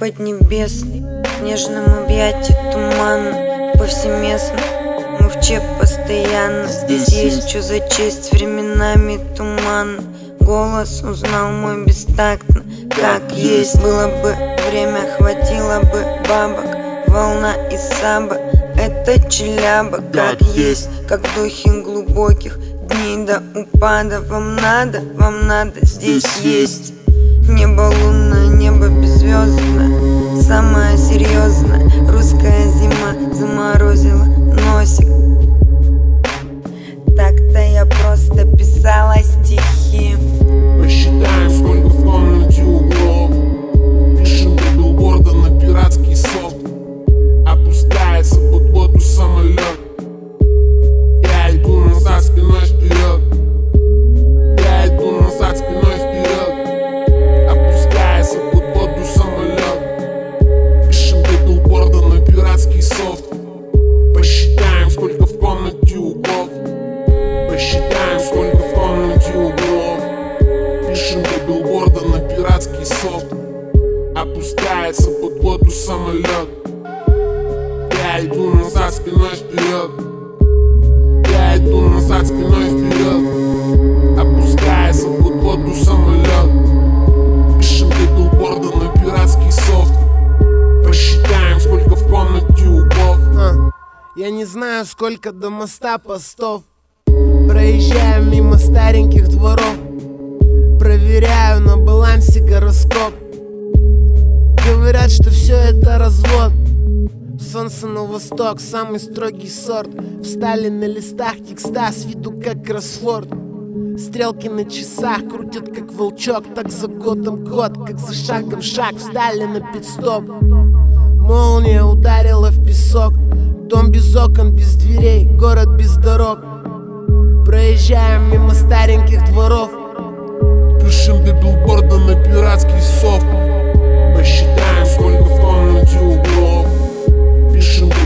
поднебесный, в нежном объятии туман, повсеместно, мы в ЧЭП постоянно. Здесь есть что зачесть, временами туман. Голос узнал мой бестактно, как есть. Было бы время, хватило бы бабок, волна из Саба, это Челяба. Как есть, как в духе глубоких дней до упада. Вам надо, здесь есть. Небо лунное, небо беззвездное, самое серьезное. Русская зима заморозила носик. Так-то я просто писала стихи. Посчитаем, сколько в комнате углов. Пишем до билборда на пиратский софт. Опускается под воду самолет. Я иду назад спиной вперед. Я иду назад спиной вперед. Опускается под воду самолет. Пишем до билборда на пиратский софт. Посчитаем, сколько в комнате углов. Посчитаем, сколько в комнате углов. Пишем до билборда на пиратский софт. Опускается под воду самолет. Я иду назад спиной вперед. Я иду назад спиной вперед. Опускается под воду самолет. Пишем до билборда на пиратский софт. Посчитаем, сколько в комнате углов. Я не знаю, сколько до моста постов. Проезжаю мимо стареньких дворов. Проверяю на балансе гороскоп. Говорят, что все это развод. Солнце на восток, самый строгий сорт. Встали на листах текста с виду как кроссворд. Стрелки на часах крутят как волчок. Так за годом год, как за шагом шаг. Встали на пит-стоп. Молния ударила в песок. Дом без окон, без дверей, город без дорог. Проезжаем мимо стареньких дворов. Пишем до билборда на пиратский софт. Посчитаем, сколько в комнате углов. Пишем до